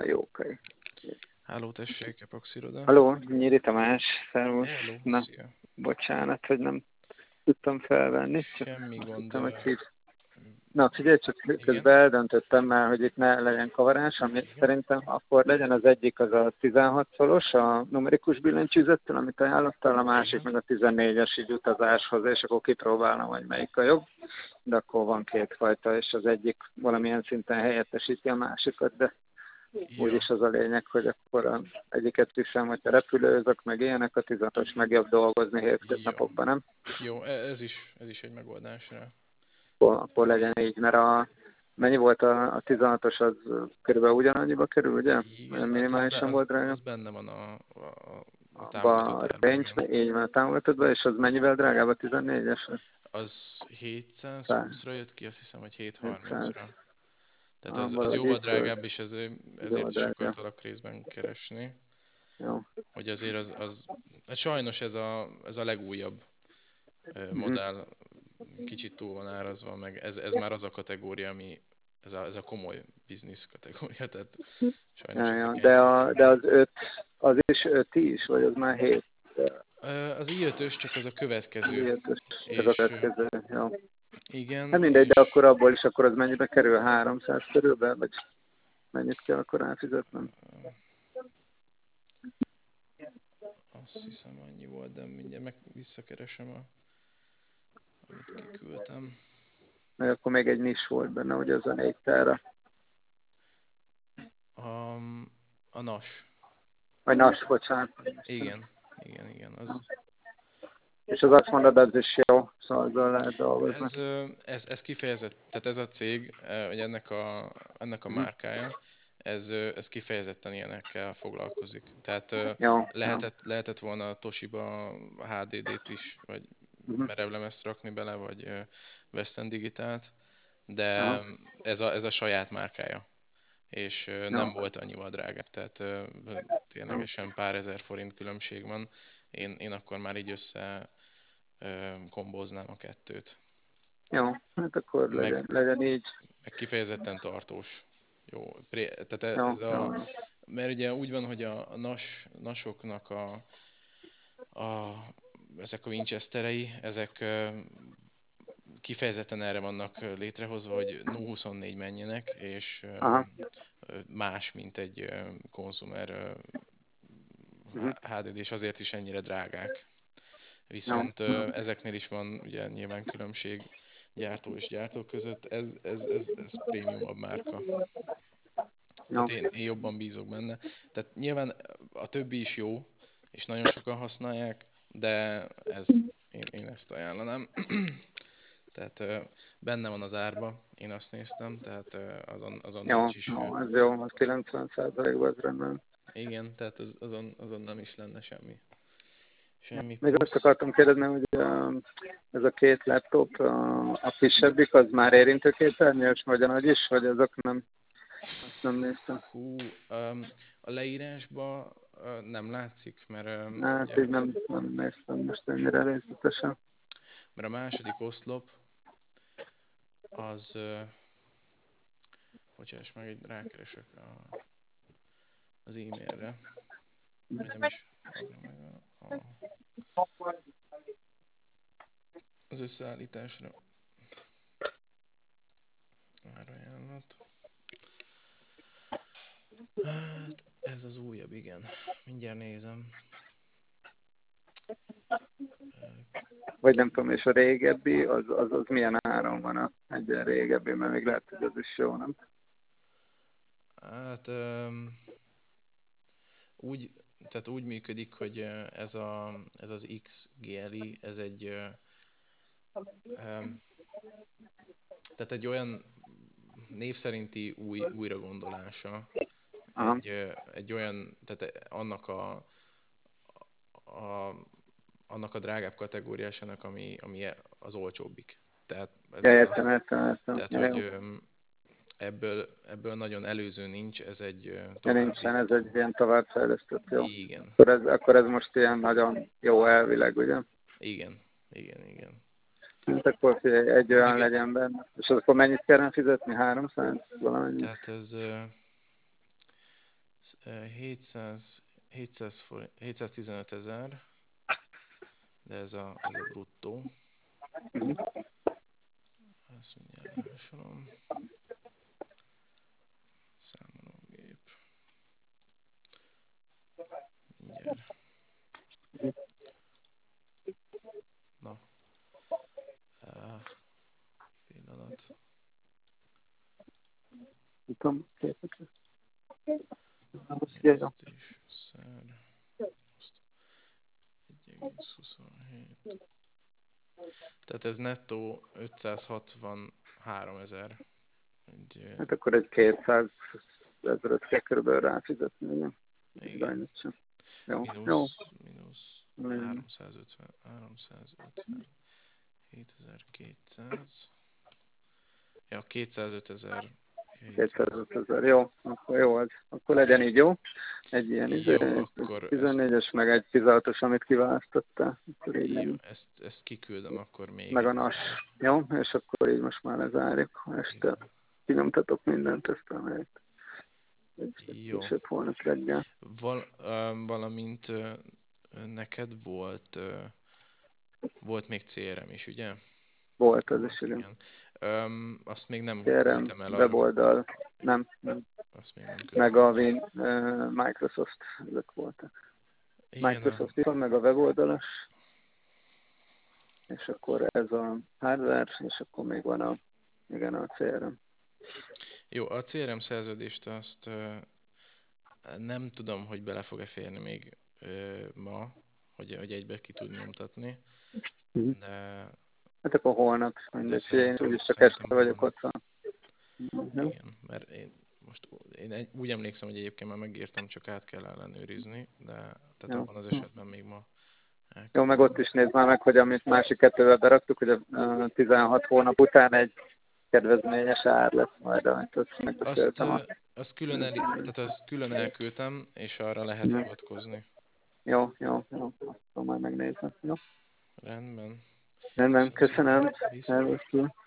jókai. Háló, tessék, epoxiroda. Halló, Nyíri Tamás, szervusz. Hello, Na, szia. bocsánat, hogy nem tudtam felvenni, csak Semmi azt gond. hittem, hogy hív. Na, figyelj, csak Igen? közben eldöntöttem már, hogy itt ne legyen kavarás, ami Igen? szerintem akkor legyen. Az egyik az a 16 szolos, a numerikus billentyűzettel, amit ajánlottál, a másik Igen? meg a 14-es így utazáshoz, és akkor kipróbálom, hogy melyik a jobb. De akkor van két fajta, és az egyik valamilyen szinten helyettesíti a másikat, de Ja, úgyis az a lényeg, hogy akkor az egyiket viszem, hogyha repülőzök, meg ilyenek, a 16-os meg jobb dolgozni jó. hétköznapokban, nem? Jó, ez is egy megoldás rá. Akkor legyen így, mert mennyi volt a 16-os, az körülbelül ugyanannyiba kerül, ugye? Igen, Minimálisan volt drága. az benne van a A támogatott árban, range, igen. így van a támogatodban, és az mennyivel drágább a 14-es? Az 100, 720-ra jött ki, azt hiszem, hogy 700, 730-ra. Tehát az valahogy jóval így volt, drágább, és ezért jó is drága. akartalak részben keresni. Jó. Hogy azért hát sajnos ez a legújabb Mhm. modell, kicsit túl van árazva, meg ez már az a kategória, ami ez a komoly biznisz kategória, tehát sajnos Ja, ezek ja. ennyire De drágák. az 5, az is 5 is, vagy az már 7? Az i5-ös csak az a következő, Ilyet, ez a és következő, jó. igen, Hát mindegy, de és akkor abból is, akkor az mennyibe kerül? 300 körülbelül, vagy mennyit kell akkor elfizetnem? azt hiszem annyi volt, de mindjárt meg visszakeresem, amit kiküldtem. Meg akkor még egy nis volt benne, ugye az a 4 terra. A, a NAS, Vagy nas, bocsánat. igen, az, És az azt mondod, az is jó, szóval azzal lehet dolgozni. ez kifejezett, tehát ez a cég, vagy ennek a Mhm. márkája, ez kifejezetten ilyenekkel foglalkozik. Tehát Jó, jó. lehetett volna a Toshiba HDD-t is, vagy Mhm. merevlemezt rakni bele, vagy Western Digitalt, de Aha. ez a saját márkája, és Jó, nem volt annyival drágább, tehát jó. ténylegesen pár ezer forint különbség van. Én akkor már így össze kombóznám a kettőt. Jó, hát akkor Meg, legyen így. meg kifejezetten tartós. Jó, tehát Jó, jó. mert ugye úgy van, hogy a nasoknak a, ezek a Winchesterei, ezek kifejezetten erre vannak létrehozva, hogy No-24 menjenek, és Aha. más, mint egy konzumer Mhm. HDD, és azért is ennyire drágák. Jó, Viszont ezeknél is van ugye nyilván különbség gyártó és gyártó között, ez prémiumabb márka. jó. Tehát én jobban bízok benne. Tehát nyilván a többi is jó, és nagyon sokan használják, de én ezt ajánlanám. Tehát benne van az árba, én azt néztem, tehát azon Jó, nincs is. jó, ez jó, az 90%-ban az rendben. Igen, tehát azon nem is lenne semmi Még azt plusz. akartam kérdezni, hogy ez a két laptop, a kisebbik, az már érintőképernyős, vagy a nagy is, vagy azok nem, azt nem néztem. Hú, a leírásba nem látszik, Hát így nem néztem most ennyire részletesen. mert a második oszlop az, bocsáss meg, egy rákeresek az e-mailre, vagy nem is fogja meg az összeállításra árajánlat. Hát ez az újabb, igen. Mindjárt nézem. Vagy nem tudom, és a régebbi, az milyen áron van egy ilyen régebbi, mert még lehet, hogy az is jó, nem? Hát úgy, tehát úgy működik, hogy ez az XGLI, ez tehát egy olyan név szerinti újra gondolása Aha, egy olyan, tehát a, annak a drágább kategóriásának, ami az olcsóbbik. Tehát ja, ez értem, az, értem, értem. tehát Ja, hogy jó. ebből nagyon előző nincs, ez egy Ja, nincsen, ez egy továbbítható. ilyen továbbfejlesztett, jó. Igen, Akkor ez most ilyen nagyon jó elvileg, ugye? igen. Hát akkor figyelj, egy olyan Meg, legyen benne. És akkor mennyit kellene fizetni? 300 valamennyi? tehát 700 715 000, de ez a bruttó. Ezt mindjárt lesorolom. Számológép. Mindjárt. Na. Pillanat. Tudom, Elosztés, szer. 1,27. Tehát ez nettó 563 000. Hát akkor egy 200 ezeret kell körülbelül ráfizetni, igen. Igen. Jó. Mínusz 350, 7200. Ja, 205 000. 205 000, jó. Akkor jó az. Akkor legyen így, jó? Egy ilyen Jó, akkor 14-es, meg egy 16-os, amit kiválasztottál. Akkor így jó, legyen. ezt kiküldöm akkor még Meg a egyszer. NAS. Jó? És akkor így most már lezárjuk. Este kinyomtatok mindent, ezt amelyet. Jó. Később holnap reggel. Valamint neked volt még CRM is, ugye? Volt az is, igen. Igen. Azt még nem CRM, küldtem el arra. weboldal, nem. Azt még nem küldtem. Meg a Microsoft, ezek voltak. Igen, Microsoft van, meg a weboldalas. És akkor ez a hardware, és akkor még van a CRM. Jó, a CRM szerződést azt nem tudom, hogy bele fog-e férni még ma, hogy egybe ki tud nyomtatni, de... Hát akkor holnap, mindegy, én úgyis csak este vagyok otthon. Igen, mert én úgy emlékszem, hogy egyébként már megírtam, csak át kell ellenőrizni, de tehát abban az esetben még ma elküldöm. Jó, meg ott is nézd már meg, hogy amit másik kettővel beraktuk, hogy a 16 hónap után egy kedvezményes ár lesz majd, amit azt megbeszéltem. Azt külön elküldtem, és arra lehet hivatkozni. Jó, akkor majd megnézem. Jó? Rendben. Köszönöm. Viszont.